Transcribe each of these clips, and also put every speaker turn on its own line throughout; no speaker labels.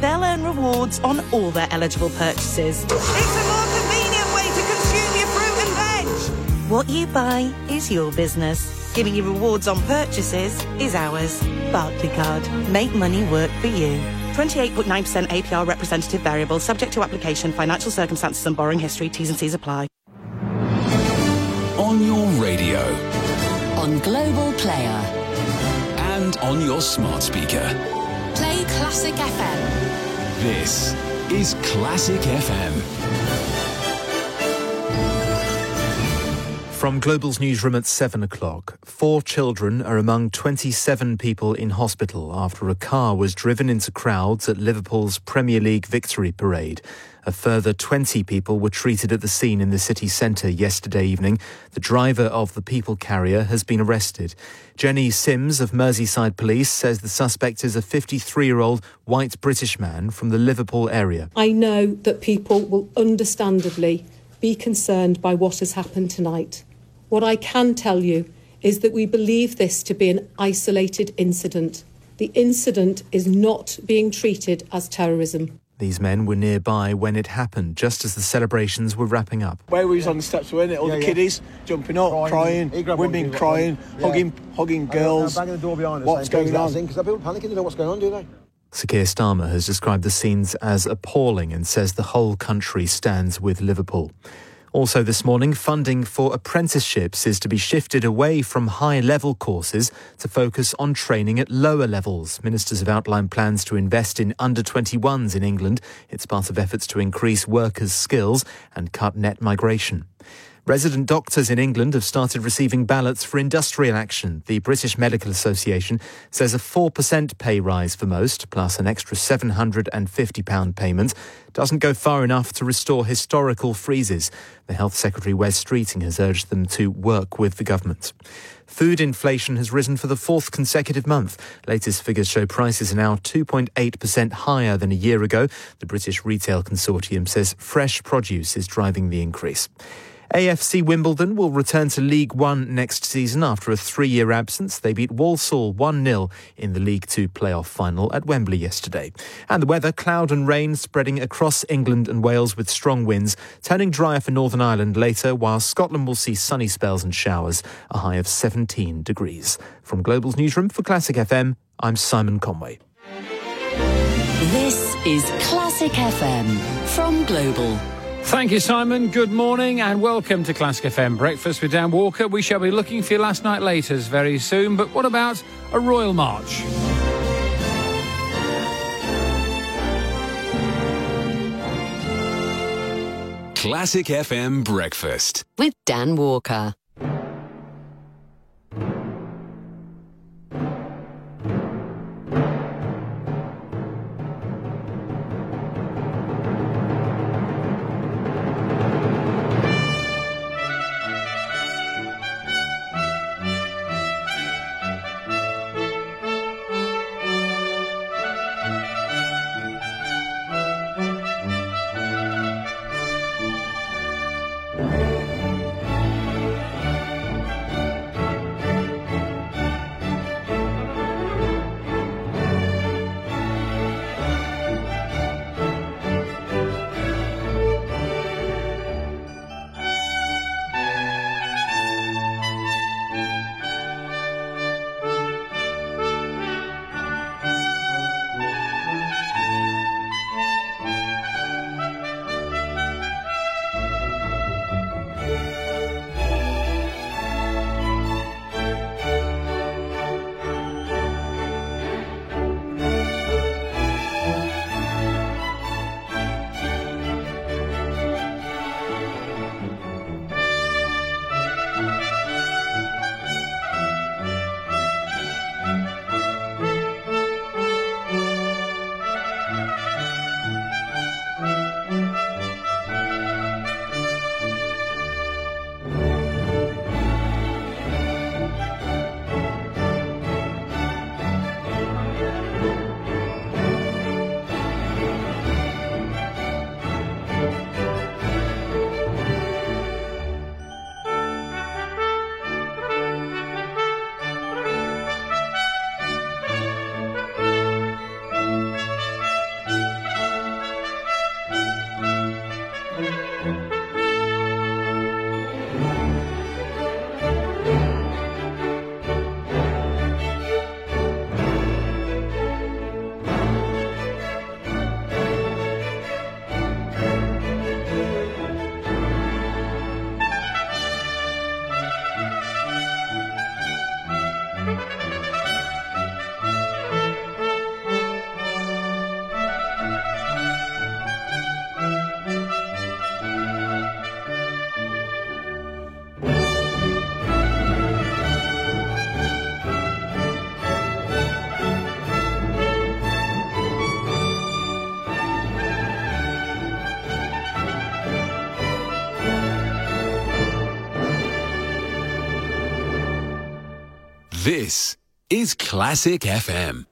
they'll earn rewards on all their eligible purchases.
It's a more convenient way to consume your fruit and veg.
What you buy is your business. Giving you rewards on purchases is ours. Barclaycard. Make money work for you. 28.9% APR representative variable, subject to application, financial circumstances and borrowing history. T's and C's apply.
On your radio.
On Global Player.
And on your smart speaker.
Play Classic FM.
This is Classic FM.
From Global's newsroom at 7 o'clock, 4 children are among 27 people in hospital after a car was driven into crowds at Liverpool's Premier League victory parade. A further 20 people were treated at the scene in the city centre yesterday evening. The driver of the people carrier has been arrested. Jenny Sims of Merseyside Police says the suspect is a 53-year-old white British man from the Liverpool area.
I know that people will understandably be concerned by what has happened tonight. What I can tell you is that we believe this to be an isolated incident. The incident is not being treated as terrorism.
These men were nearby when it happened, just as the celebrations were wrapping up.
Where we was on the steps, weren't it? All the kiddies jumping up, crying, women crying, hugging girls.
Banging the door behind us.
What's going on?
Because people panicking, they know what's going on, do they?
Sir Keir Starmer has described the scenes as appalling and says the whole country stands with Liverpool. Also this morning, funding for apprenticeships is to be shifted away from high-level courses to focus on training at lower levels. Ministers have outlined plans to invest in under-21s in England. It's part of efforts to increase workers' skills and cut net migration. Resident doctors in England have started receiving ballots for industrial action. The British Medical Association says a 4% pay rise for most, plus an extra £750 payment, doesn't go far enough to restore historical freezes. The Health Secretary Wes Streeting has urged them to work with the government. Food inflation has risen for the 4th consecutive month. Latest figures show prices are now 2.8% higher than a year ago. The British Retail Consortium says fresh produce is driving the increase. AFC Wimbledon will return to League One next season after a 3-year absence. They beat Walsall 1-0 in the League Two playoff final at Wembley yesterday. And the weather, cloud and rain spreading across England and Wales with strong winds, turning drier for Northern Ireland later, while Scotland will see sunny spells and showers, a high of 17 degrees. From Global's newsroom for Classic FM, I'm Simon Conway.
This is Classic FM from Global.
Thank you, Simon. Good morning and welcome to Classic FM Breakfast with Dan Walker. We shall be looking for your last night laters very soon, but what about a Royal March?
Classic FM Breakfast
with Dan Walker.
This is Classic FM.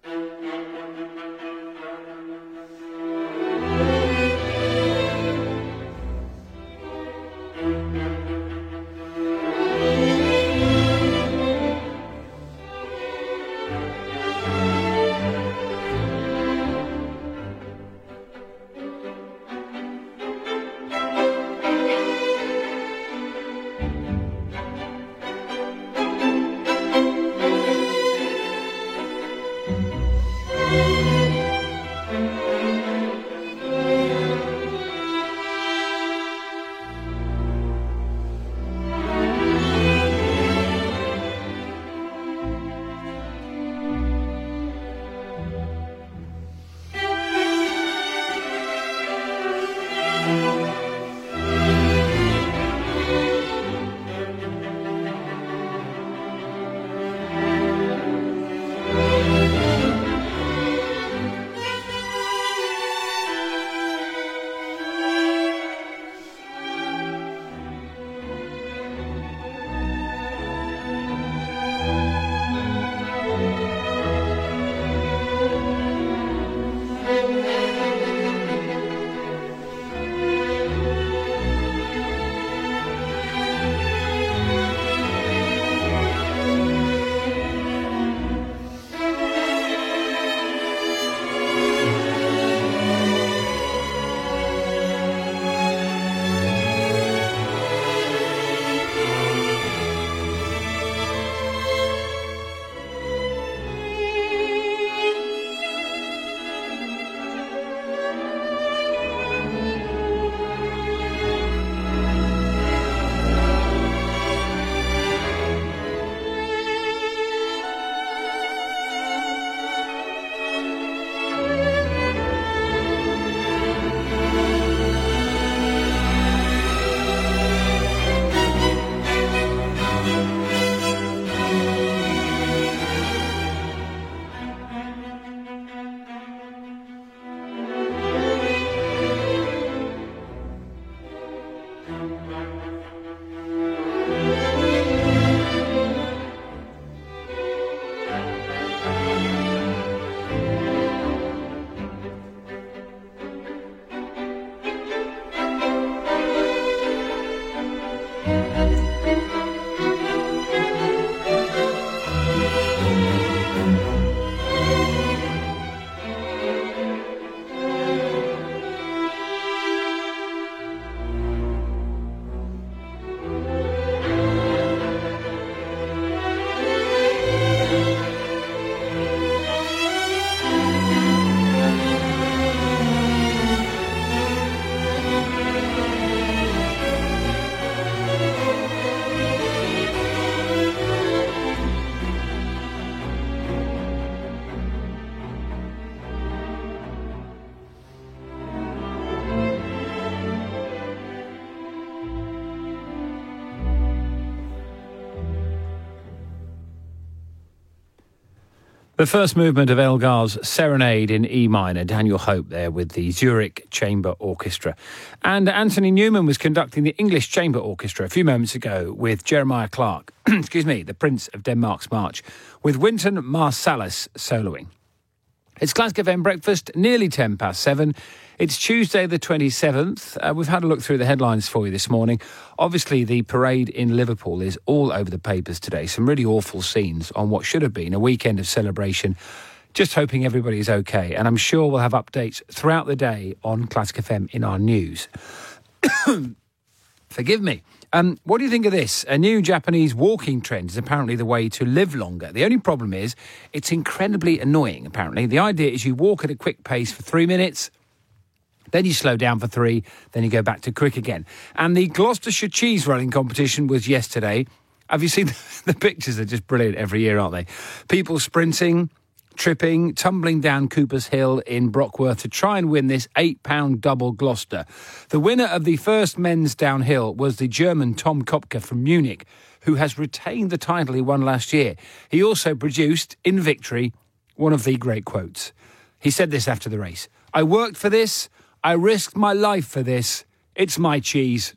The first movement of Elgar's Serenade in E minor, Daniel Hope there with the Zurich Chamber Orchestra. And Anthony Newman was conducting the English Chamber Orchestra a few moments ago with Jeremiah Clark, the Prince of Denmark's March, with Wynton Marsalis soloing. It's Classic FM Breakfast, nearly 7:10. It's Tuesday the 27th. We've had a look through the headlines for you this morning. Obviously, the parade in Liverpool is all over the papers today. Some really awful scenes on what should have been a weekend of celebration. Just hoping everybody is okay. And I'm sure we'll have updates throughout the day on Classic FM in our news. Forgive me. What do you think of this? A new Japanese walking trend is apparently the way to live longer. The only problem is it's incredibly annoying, apparently. The idea is you walk at a quick pace for 3 minutes, then you slow down for 3, then you go back to quick again. And the Gloucestershire cheese running competition was yesterday. Have you seen the pictures? They're just brilliant every year, aren't they? People sprinting, tripping, tumbling down Cooper's Hill in Brockworth to try and win this £8 double Gloucester. The winner of the first men's downhill was the German Tom Kopke from Munich, who has retained the title he won last year. He also produced, in victory, one of the great quotes. He said this after the race: "I worked for this. I risked my life for this. It's my cheese."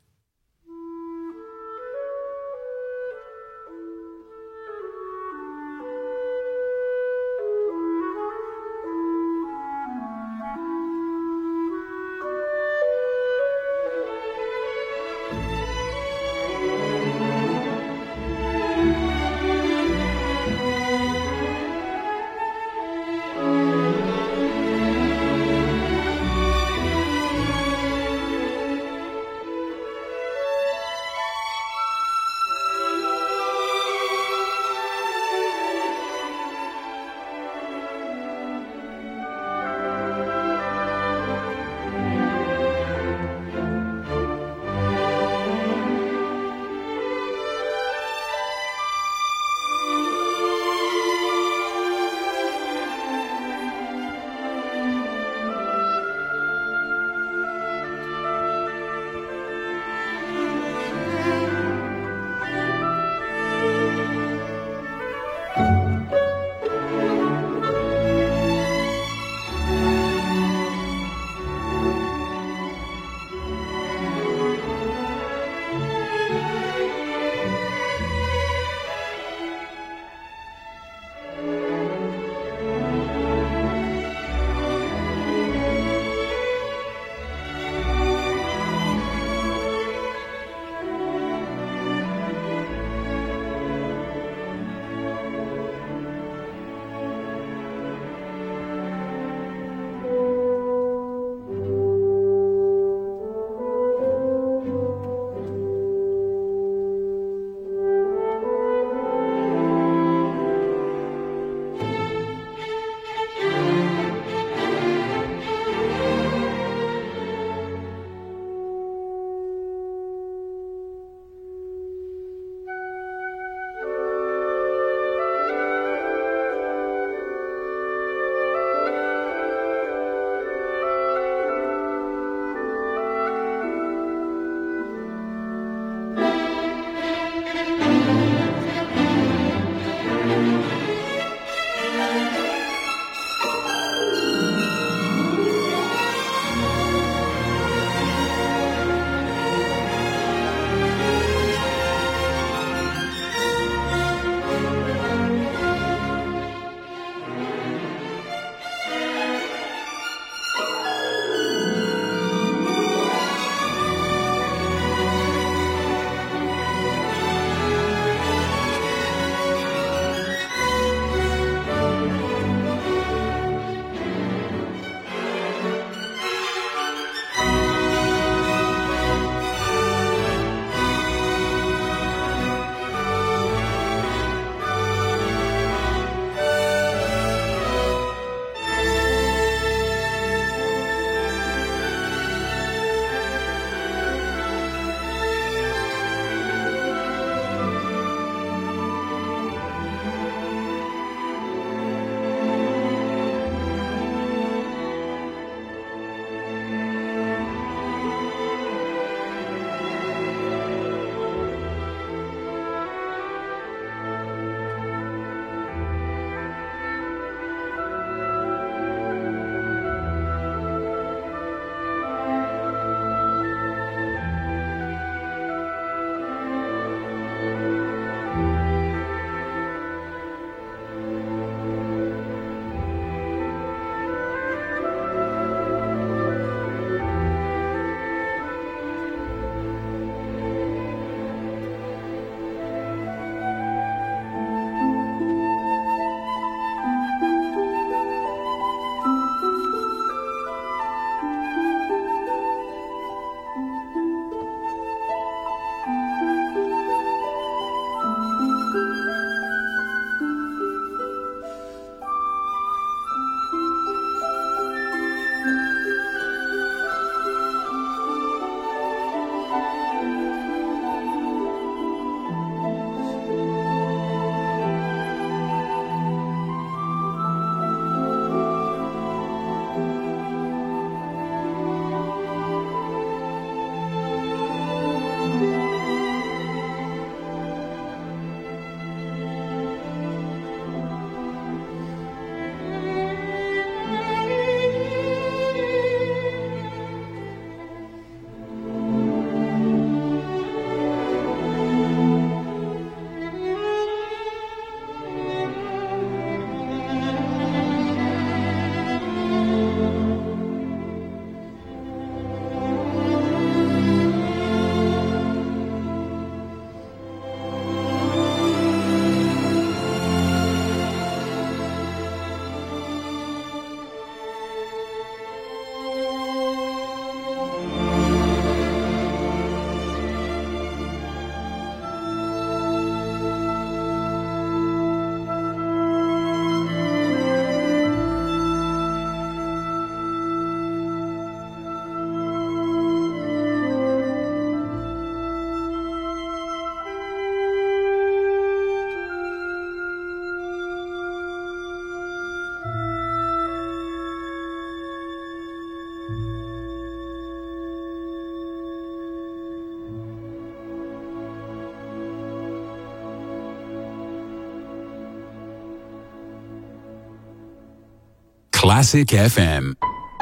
Classic FM.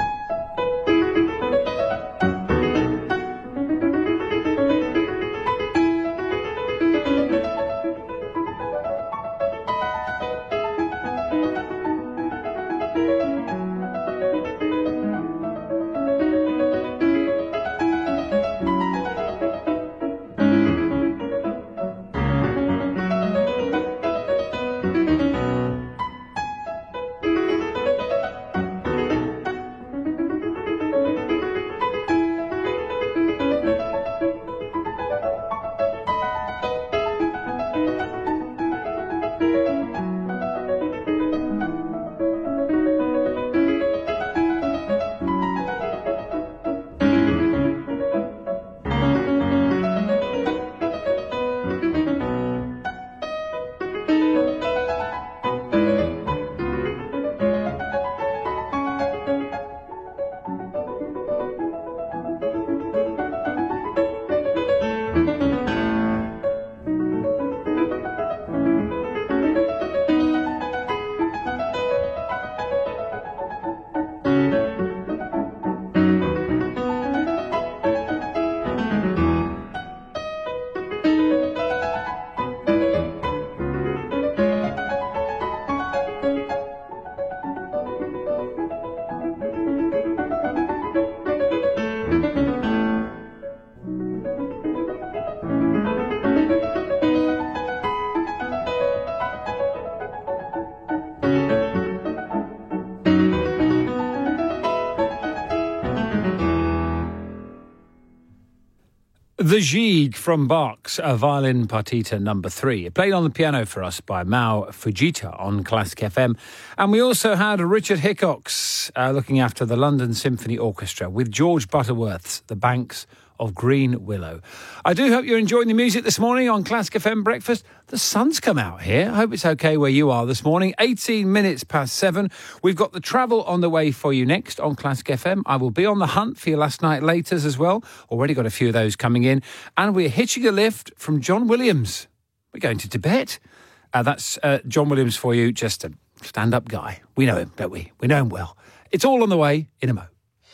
The Gigue from Bach's Violin Partita No. 3. It played on the piano for us by Mao Fujita on Classic FM. And we also had Richard Hickox looking after the London Symphony Orchestra with George Butterworth's The Banks of Green Willow. I do hope you're enjoying the music this morning on Classic FM Breakfast. The sun's come out here. I hope it's okay where you are this morning. 18 minutes past 7. We've got the travel on the way for you next on Classic FM. I will be on the hunt for your last night laters as well. Already got a few of those coming in. And we're hitching a lift from John Williams. We're going to Tibet. That's John Williams for you, just a stand-up guy. We know him, don't we? We know him well. It's all on the way in a mo.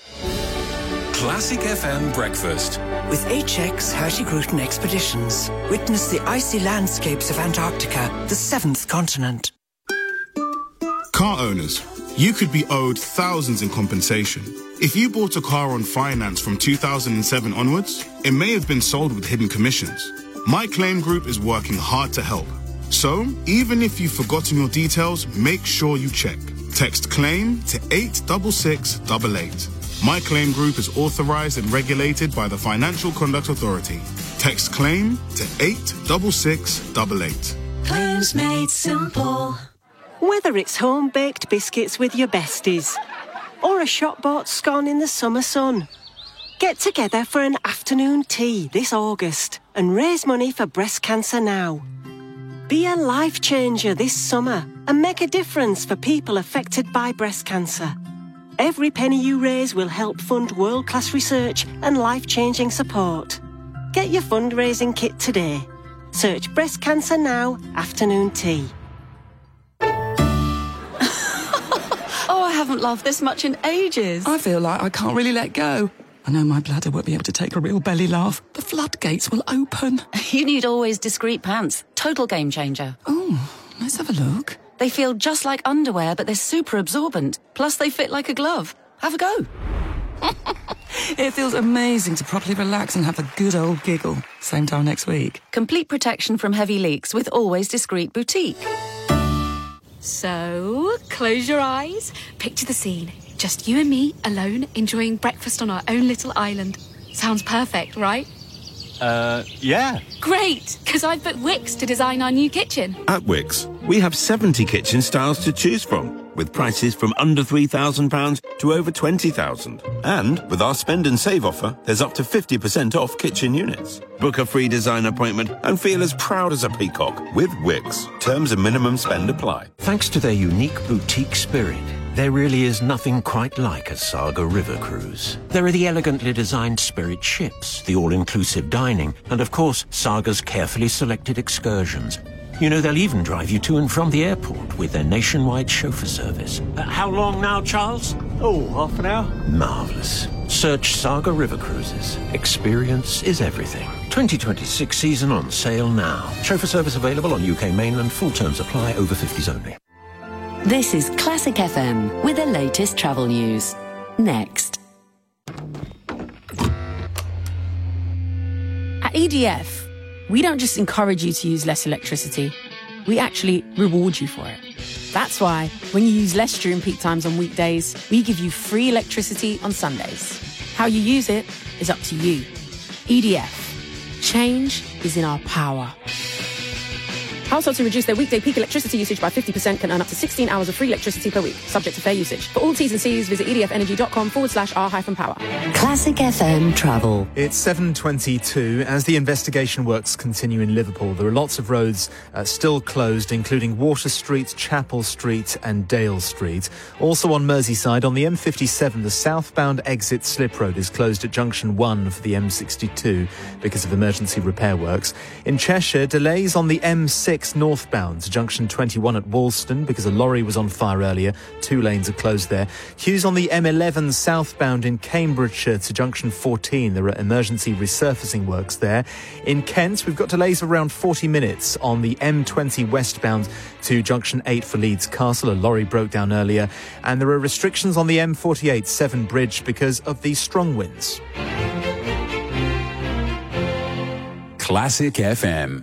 Classic FM Breakfast.
With HX Hurtigruten Expeditions, witness the icy landscapes of Antarctica, the 7th continent.
Car owners, you could be owed thousands in compensation. If you bought a car on finance from 2007 onwards, it may have been sold with hidden commissions. My Claim Group is working hard to help. So, even if you've forgotten your details, make sure you check. Text CLAIM to 86688. My Claim Group is authorized and regulated by the Financial Conduct Authority. Text CLAIM to 86688.
Claims made simple. Whether it's home-baked biscuits with your besties or a shop-bought scone in the summer sun, get together for an afternoon tea this August and raise money for breast cancer now. Be a life changer this summer and make a difference for people affected by breast cancer. Every penny you raise will help fund world-class research and life-changing support. Get your fundraising kit today. Search Breast Cancer Now Afternoon Tea.
Oh, I haven't laughed this much in ages.
I feel like I can't really let go. I know my bladder won't be able to take a real belly laugh. The floodgates will open.
You need Always Discreet pants. Total game changer.
Oh, let's have a look.
They feel just like underwear, but they're super absorbent. Plus, they fit like a glove. Have a go.
It feels amazing to properly relax and have a good old giggle. Same time next week.
Complete protection from heavy leaks with Always Discreet Boutique.
So, close your eyes. Picture the scene. Just you and me, alone, enjoying breakfast on our own little island. Sounds perfect, right?
Yeah.
Great, because I've booked Wix to design our new kitchen.
At Wix, we have 70 kitchen styles to choose from, with prices from under £3,000 to over £20,000. And with our spend and save offer, there's up to 50% off kitchen units. Book a free design appointment and feel as proud as a peacock with Wix. Terms and minimum spend apply.
Thanks to their unique boutique spirit, there really is nothing quite like a Saga river cruise. There are the elegantly designed Spirit ships, the all-inclusive dining, and of course, Saga's carefully selected excursions. You know, they'll even drive you to and from the airport with their nationwide chauffeur service. How long now, Charles?
Oh, half an hour.
Marvellous. Search Saga River Cruises. Experience is everything. 2026 season on sale now. Chauffeur service available on UK mainland. Full terms apply. Over 50s only.
This is Classic FM with the latest travel news. Next.
At EDF, we don't just encourage you to use less electricity, we actually reward you for it. That's why, when you use less during peak times on weekdays, we give you free electricity on Sundays. How you use it is up to you. EDF. Change is in our power. Households who reduce their weekday peak electricity usage by 50% can earn up to 16 hours of free electricity per week, subject to fair usage. For all T's and C's, visit edfenergy.com/r-power.
Classic FM travel.
It's 7:22. As the investigation works continue in Liverpool, there are lots of roads still closed, including Water Street, Chapel Street and Dale Street. Also on Merseyside, on the M57, the southbound exit slip road is closed at junction 1 for the M62 because of emergency repair works. In Cheshire, delays on the M6 northbound to junction 21 at Walston because a lorry was on fire earlier. 2 lanes are closed there. Queues on the M11 southbound in Cambridgeshire to junction 14. There are emergency resurfacing works there. In Kent, we've got delays of around 40 minutes on the M20 westbound to junction 8 for Leeds Castle. A lorry broke down earlier. And there are restrictions on the M48 Severn Bridge because of the strong winds.
Classic FM.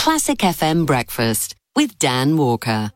Classic FM Breakfast with Dan Walker.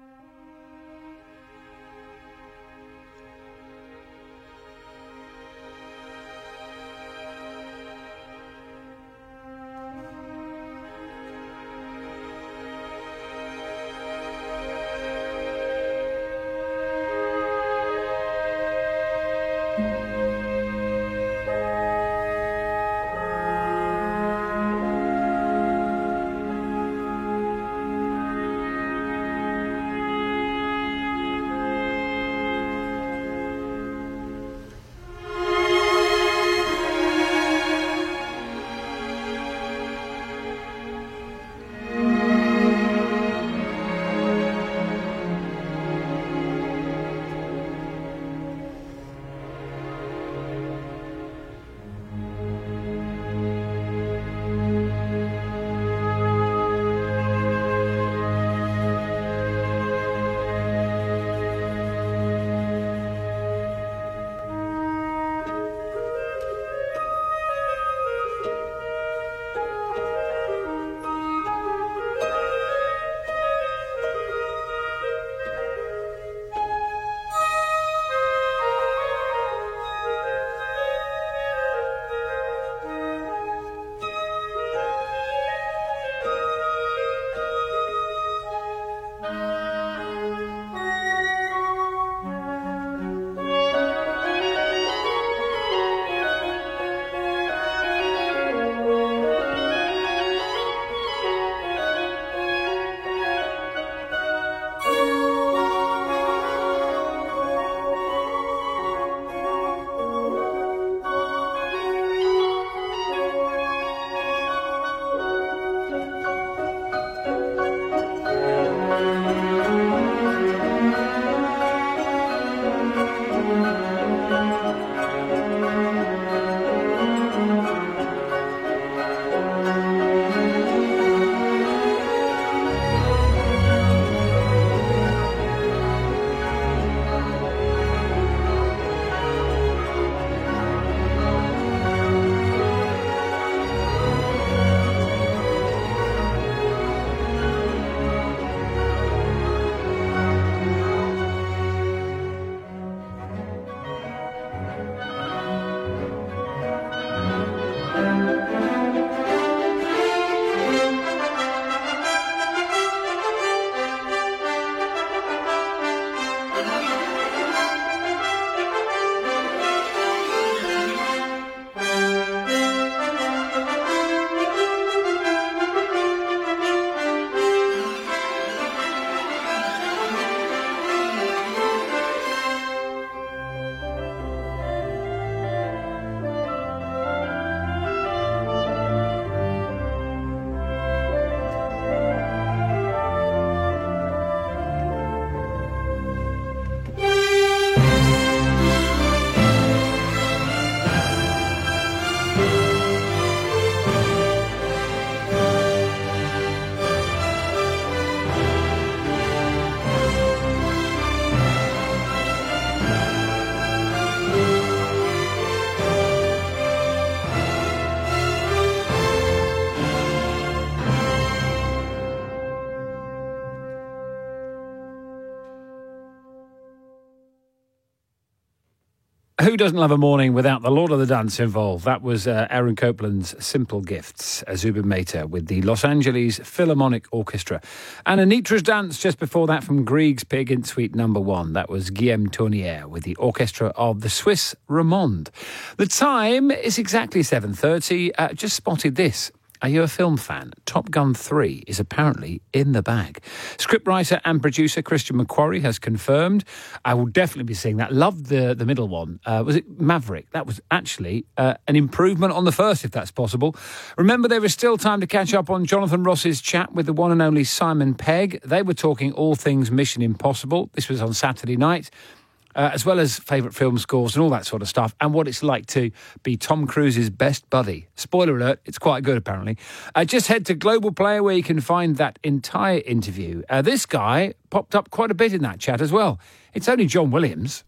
Who doesn't love a morning without the Lord of the Dance involved? That was Aaron Copland's Simple Gifts, Zubin Mehta with the Los Angeles Philharmonic Orchestra. And Anitra's Dance just before that from Grieg's Pig in Suite No. 1. That was Guillaume Tournier with the orchestra of the Swiss Romande. The time is exactly 7:30. Just spotted this. Are you a film fan? Top Gun 3 is apparently in the bag. Scriptwriter and producer Christian McQuarrie has confirmed. I will definitely be seeing that. Loved the middle one. Was it Maverick? That was actually an improvement on the first, if that's possible. Remember, there is still time to catch up on Jonathan Ross's chat with the one and only Simon Pegg. They were talking all things Mission Impossible. This was on Saturday night. As well as favourite film scores and all that sort of stuff, and what it's like to be Tom Cruise's best buddy. Spoiler alert, it's quite good, apparently. Just head to Global Player where you can find that entire interview. This guy popped up quite a bit in that chat as well. It's only John Williams.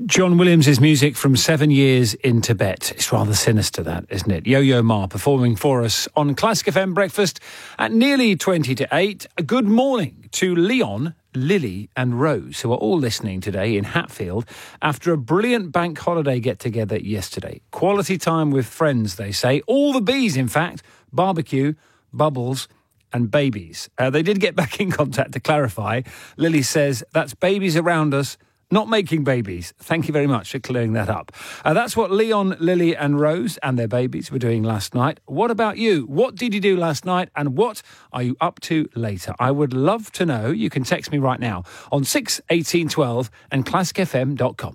John Williams' music from 7 years in Tibet. It's rather sinister, that, isn't it? Yo-Yo Ma performing for us on Classic FM Breakfast at nearly 20 to 8. A good morning to Leon, Lily and Rose, who are all listening today in Hatfield after a brilliant bank holiday get-together yesterday. Quality time with friends, they say. All the B's, in fact. Barbecue, bubbles and babies. They did get back in contact to clarify. Lily says, that's babies around us, not making babies. Thank you very much for clearing that up. That's what Leon, Lily and Rose and their babies were doing last night. What about you? What did you do last night and what are you up to later? I would love to know. You can text me right now on 61812 and classicfm.com.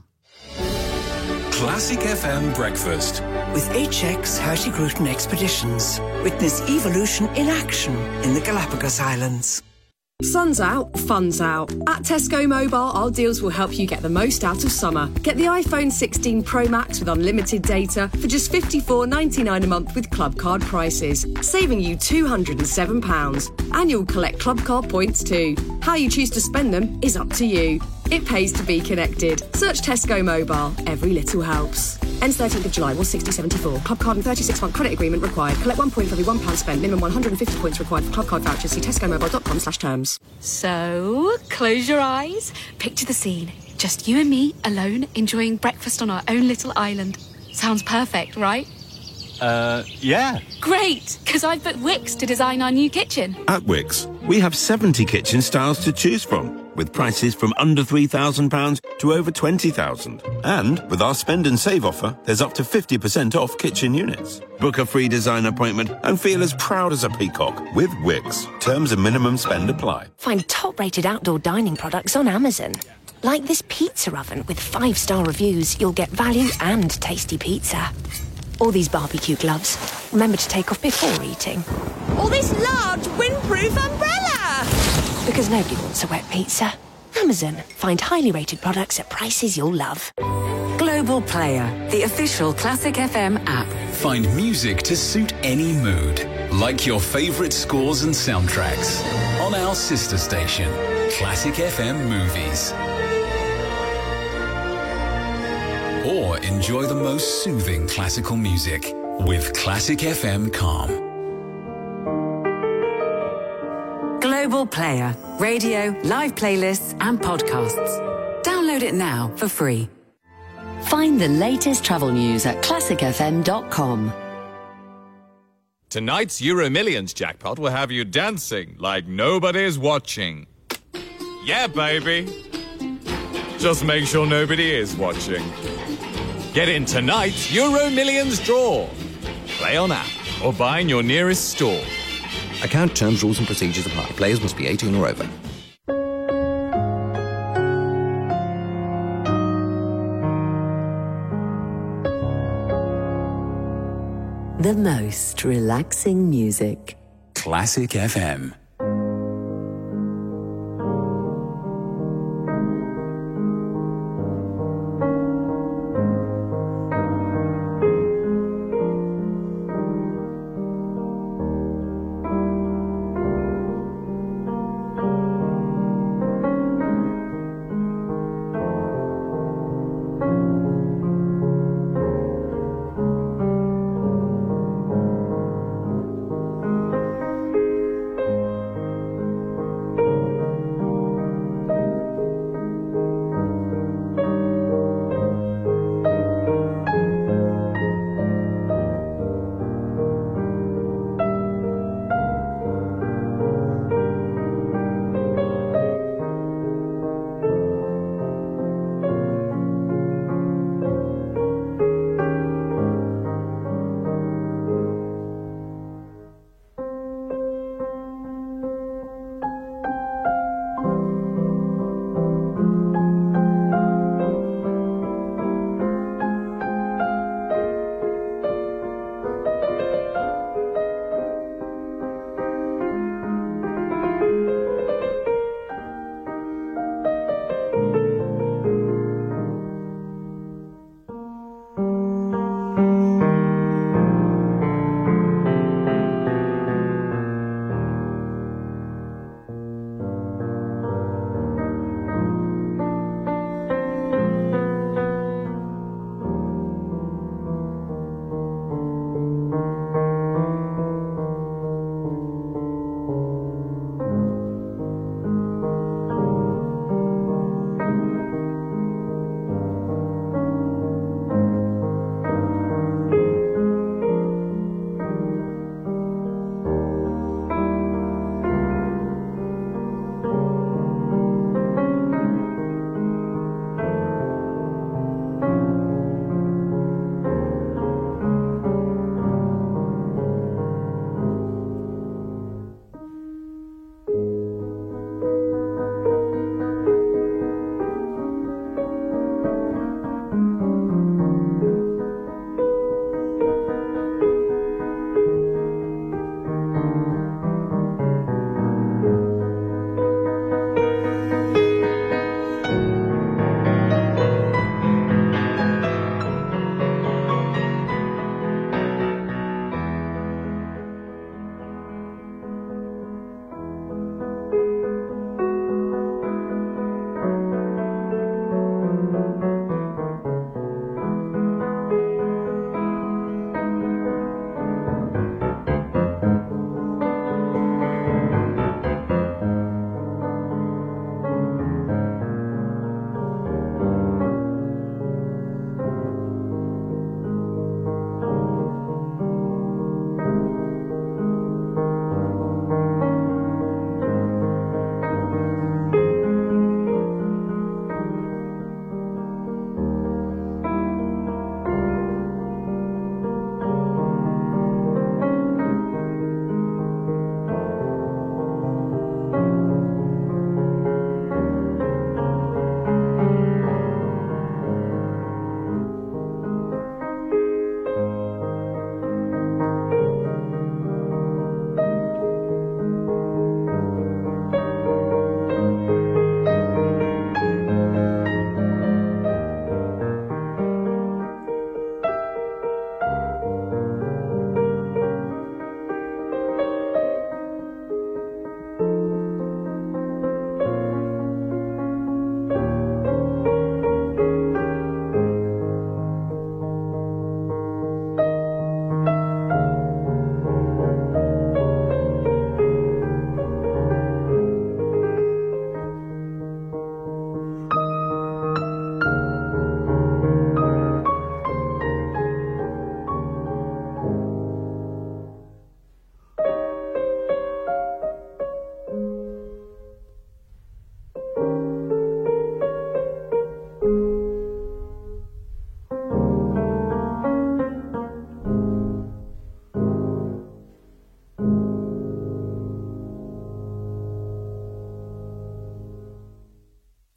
Classic FM Breakfast.
With HX Hershey-Cruton Expeditions. Witness evolution in action in the Galapagos Islands.
Sun's out, fun's out. At Tesco Mobile, our deals will help you get the most out of summer. Get the iPhone 16 Pro Max with unlimited data for just $54.99 a month with Club Card prices, saving you £207. And you'll collect Club Card points too. How you choose to spend them is up to you. It pays to be connected. Search Tesco Mobile. Every little helps. Ends 13th of July, 160.74. Club Card and 36-month credit agreement required. Collect 1 point for every £1 spent. Minimum 150 points required for Club Card vouchers. See tescomobile.com/terms.
So, close your eyes. Picture the scene. Just you and me, alone, enjoying breakfast on our own little island. Sounds perfect, right?
Yeah.
Great, because I've booked Wix to design our new kitchen.
At Wix, we have 70 kitchen styles to choose from, with prices from under £3,000 to over £20,000. And with our spend and save offer, there's up to 50% off kitchen units. Book a free design appointment and feel as proud as a peacock with Wix. Terms and minimum spend apply.
Find top-rated outdoor dining products on Amazon. Like this pizza oven with 5-star reviews, you'll get value and tasty pizza. Or these barbecue gloves. Remember to take off before eating.
Or this large windproof umbrella!
Because nobody wants a wet pizza. Amazon. Find highly rated products at prices you'll love.
Global Player, the official Classic FM app.
Find music to suit any mood, like your favourite scores and soundtracks, on our sister station, Classic FM Movies. Or enjoy the most soothing classical music with Classic FM Calm.
Global Player, radio, live playlists and podcasts. Download it now for free. Find the latest travel news at classicfm.com.
Tonight's Euro Millions jackpot will have you dancing like nobody's watching. Yeah, baby. Just make sure nobody is watching. Get in tonight's Euro Millions draw. Play on app or buy in your nearest store.
Account terms, rules and procedures apply. Players must be 18 or over.
The most relaxing music.
Classic FM.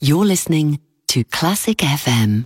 You're listening to Classic FM.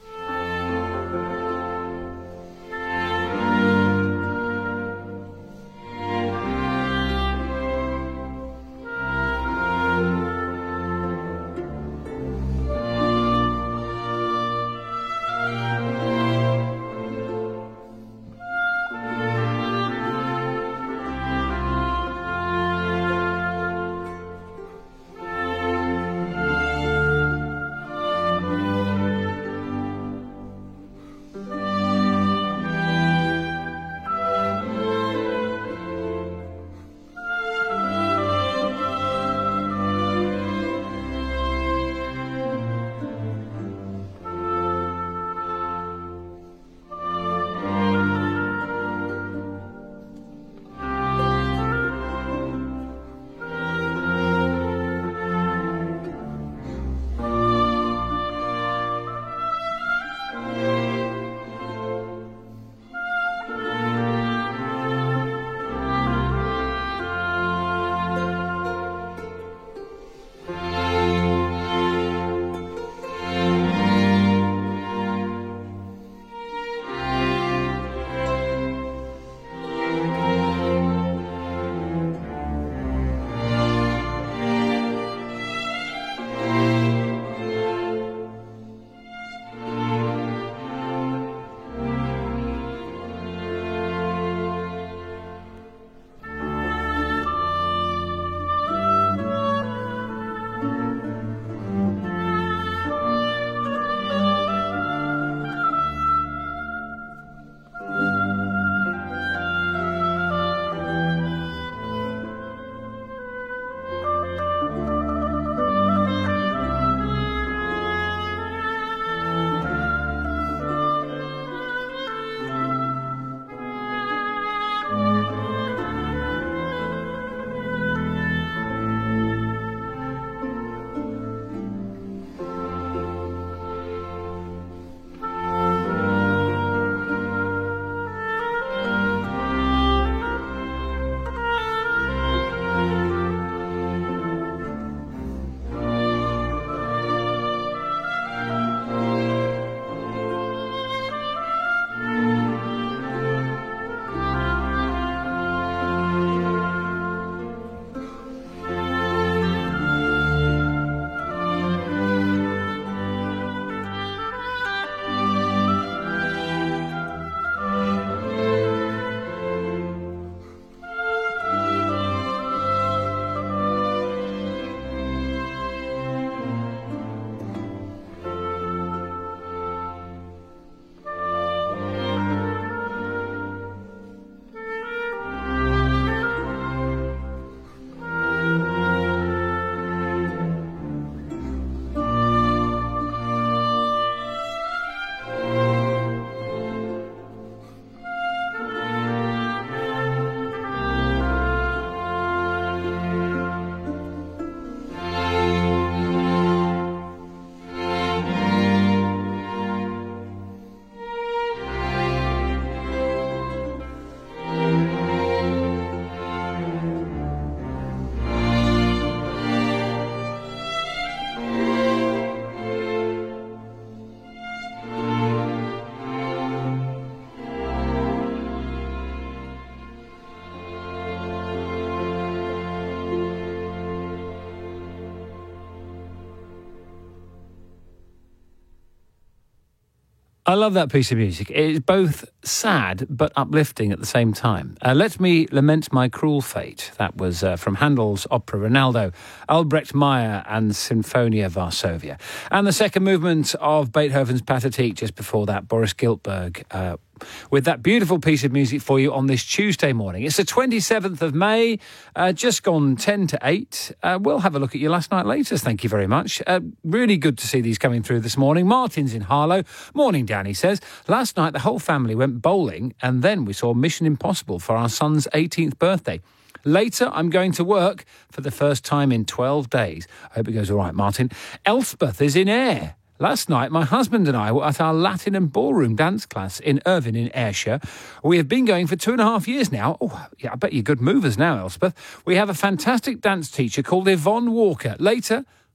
I love that piece of music. It's both sad but uplifting at the same time. Let Me Lament My Cruel Fate. That was from Handel's opera Ronaldo, Albrecht Meyer and Sinfonia Varsovia. And the second movement of Beethoven's Pathetique just before that, Boris Giltberg, with that beautiful piece of music for you on this Tuesday morning. It's the 27th of May, just gone 10 to 8. We'll have a look at your last night latest, thank you very much. Really good to see these coming through this morning. Martin's in Harlow. Morning, Danny says. Last night the whole family went bowling and then we saw Mission Impossible for our son's 18th birthday. Later, I'm going to work for the first time in 12 days. I hope it goes all right, Martin. Elspeth is in Ayr. Last night, my husband and I were at our Latin and ballroom dance class in Irvine in Ayrshire. We have been going for 2.5 years now. Oh, yeah, I bet you're good movers now, Elspeth. We have a fantastic dance teacher called Yvonne Walker. Later,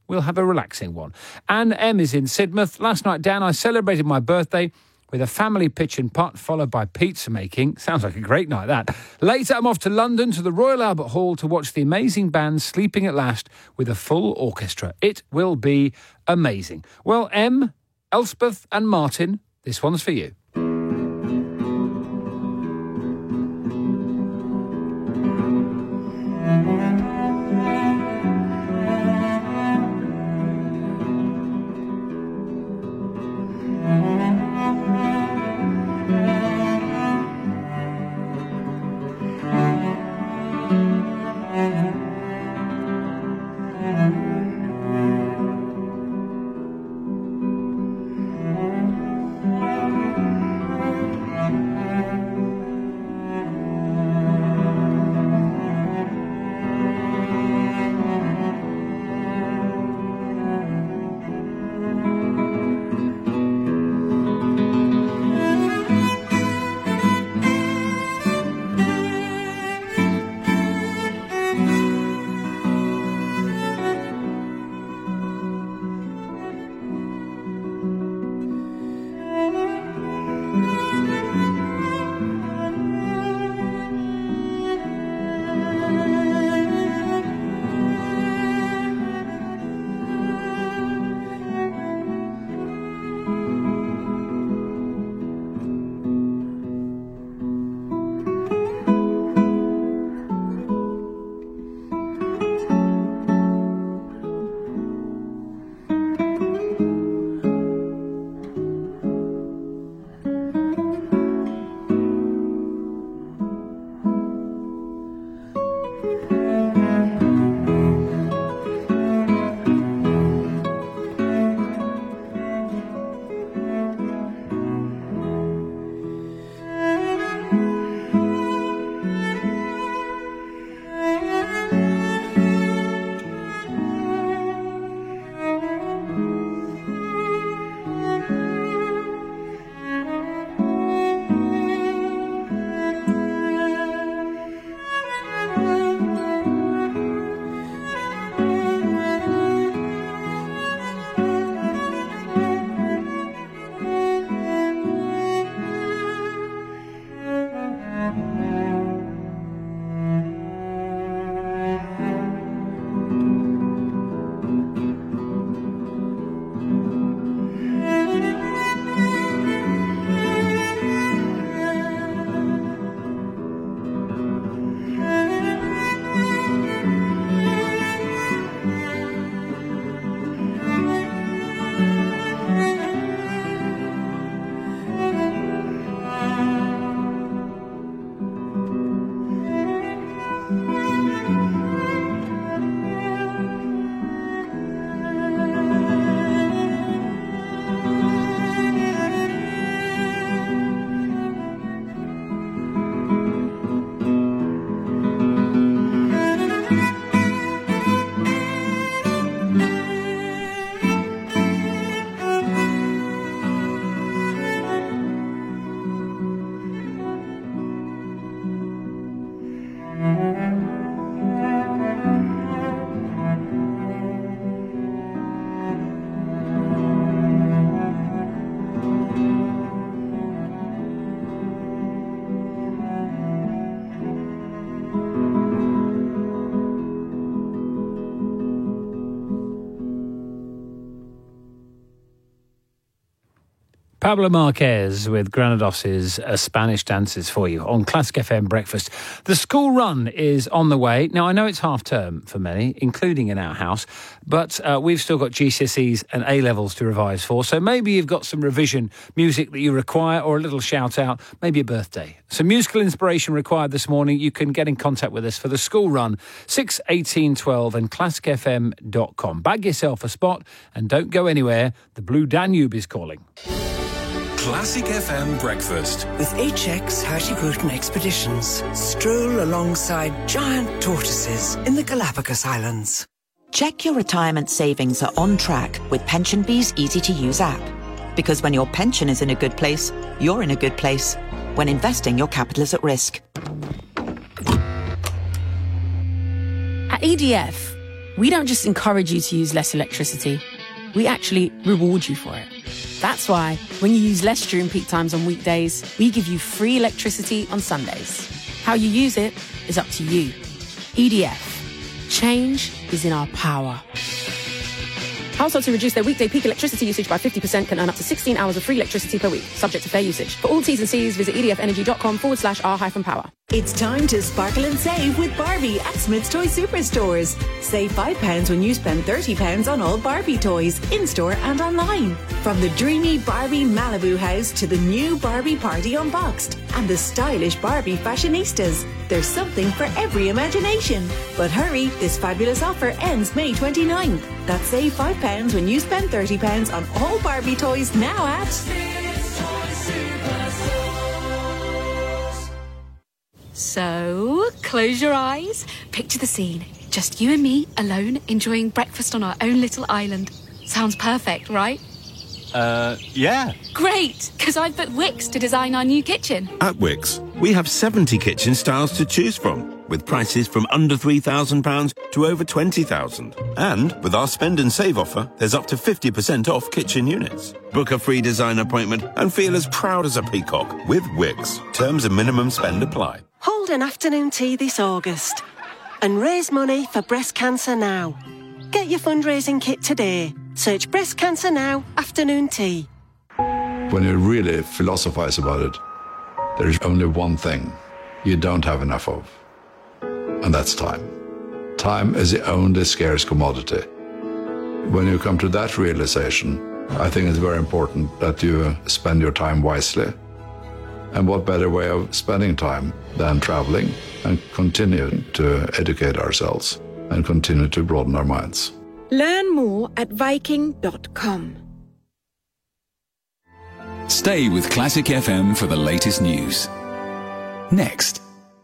we'll have a relaxing one. Anne M is in Sidmouth. Last night, Dan, I celebrated my birthday with a family pitch and putt followed by pizza making. Sounds like a great night, that. Later, I'm off to London to the Royal Albert Hall to watch the amazing band Sleeping at Last with a full orchestra. It will be amazing. Well, Em, Elspeth and Martin, this one's for you. Pablo Marquez with Granados's Spanish Dances for you on Classic FM Breakfast. The school run is on the way. Now, I know it's half term for many, including in our house, but we've still got GCSEs and A-levels to revise for. So maybe you've got some revision music that you require or a little shout out, maybe a birthday. Some musical inspiration required this morning. You can get in contact with us for the school run, 6 18 12 and classicfm.com. Bag yourself a spot and don't go anywhere. The Blue Danube is calling.
Classic FM Breakfast.
With HX Hashikrutan Expeditions, stroll alongside giant tortoises in the Galapagos Islands.
Check your retirement savings are on track with PensionBee's easy-to-use app. Because when your pension is in a good place, you're in a good place. When investing, your capital is at risk.
At EDF, We don't just encourage you to use less electricity. We actually reward you for it. That's why, when you use less during peak times on weekdays, we give you free electricity on Sundays. How you use it is up to you. EDF. Change is in our power.
Households who reduce their weekday peak electricity usage by 50% can earn up to 16 hours of free electricity per week, subject to fair usage. For all T's and C's, visit edfenergy.com/r-power.
It's time to sparkle and save with Barbie at Smith's Toy Superstores. Save £5 when you spend £30 on all Barbie toys, in-store and online. From the dreamy Barbie Malibu house to the new Barbie Party Unboxed and the stylish Barbie fashionistas. There's something for every imagination. But hurry, this fabulous offer ends May 29th. That's save £5 when you spend £30 on all Barbie toys now at...
So, close your eyes. Picture the scene. Just you and me, alone, enjoying breakfast on our own little island. Sounds perfect, right?
Yeah.
Great, because I've booked Wix to design our new kitchen.
At Wix, we have 70 kitchen styles to choose from, with prices from under £3,000 to over £20,000. And with our spend and save offer, there's up to 50% off kitchen units. Book a free design appointment and feel as proud as a peacock with Wix. Terms and minimum spend apply.
Hold an afternoon tea this August and raise money for Breast Cancer Now. Get your fundraising kit today. Search Breast Cancer Now afternoon tea.
When you really philosophize about it, there is only one thing you don't have enough of, and that's time. Time is the only scarce commodity. When you come to that realization, I think it's very important that you spend your time wisely. And what better way of spending time than traveling and continuing to educate ourselves and continue to broaden our minds.
Learn more at Viking.com.
Stay with Classic FM for the latest news. Next.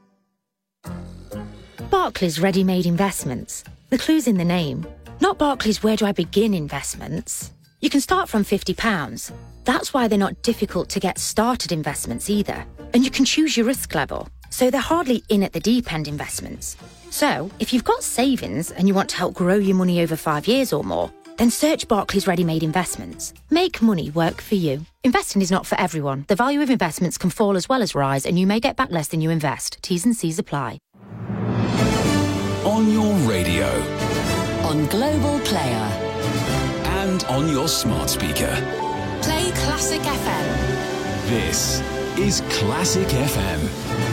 Barclays Ready-Made Investments. The clue's in the name. Not Barclays Where Do I Begin investments. You can start from £50. That's why they're not difficult to get started investments either. And you can choose your risk level. So they're hardly in at the deep end investments. So if you've got savings and you want to help grow your money over 5 years or more, then search Barclays Ready-Made Investments. Make money work for you. Investing is not for everyone. The value of investments can fall as well as rise, and you may get back less than you invest. T's and C's apply.
On your radio.
On Global Player.
And on your smart speaker.
Play Classic FM.
This is Classic FM.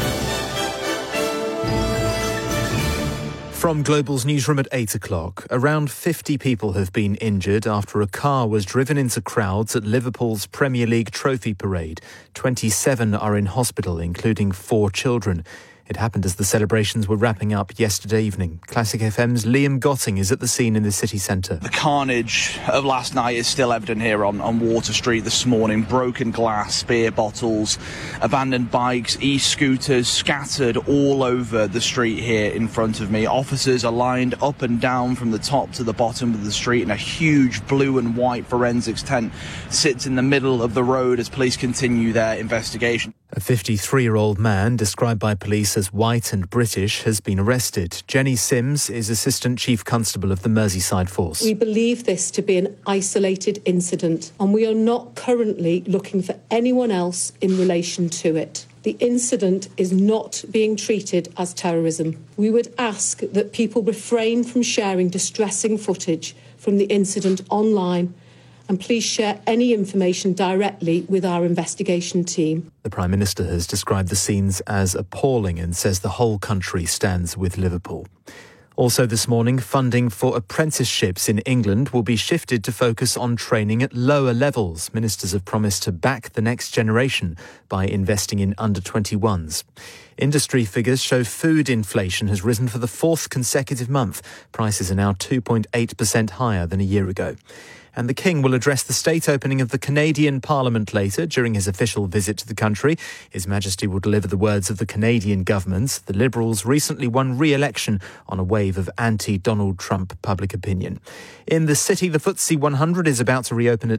From Global's newsroom at 8 o'clock, around 50 people have been injured after a car was driven into crowds at Liverpool's Premier League trophy parade. 27 are in hospital, including 4 children. It happened as the celebrations were wrapping up yesterday evening. Classic FM's Liam Gotting is at the scene in the city centre.
The carnage of last night is still evident here on Water Street this morning. Broken glass, beer bottles, abandoned bikes, e-scooters scattered all over the street here in front of me. Officers are lined up and down from the top to the bottom of the street, and a huge blue and white forensics tent sits in the middle of the road as police continue their investigation.
A 53-year-old man, described by police as white and British, has been arrested. Jenny Sims is Assistant Chief Constable of the Merseyside Force.
We believe this to be an isolated incident, and we are not currently looking for anyone else in relation to it. The incident is not being treated as terrorism. We would ask that people refrain from sharing distressing footage from the incident online, and please share any information directly with our investigation team.
The Prime Minister has described the scenes as appalling and says the whole country stands with Liverpool. Also this morning, funding for apprenticeships in England will be shifted to focus on training at lower levels. Ministers have promised to back the next generation by investing in under-21s. Industry figures show food inflation has risen for the 4th consecutive month. Prices are now 2.8% higher than a year ago. And the King will address the state opening of the Canadian Parliament later during his official visit to the country. His Majesty will deliver the words of the Canadian government. The Liberals recently won re-election on a wave of anti-Donald Trump public opinion. In the city, the FTSE 100 is about to reopen at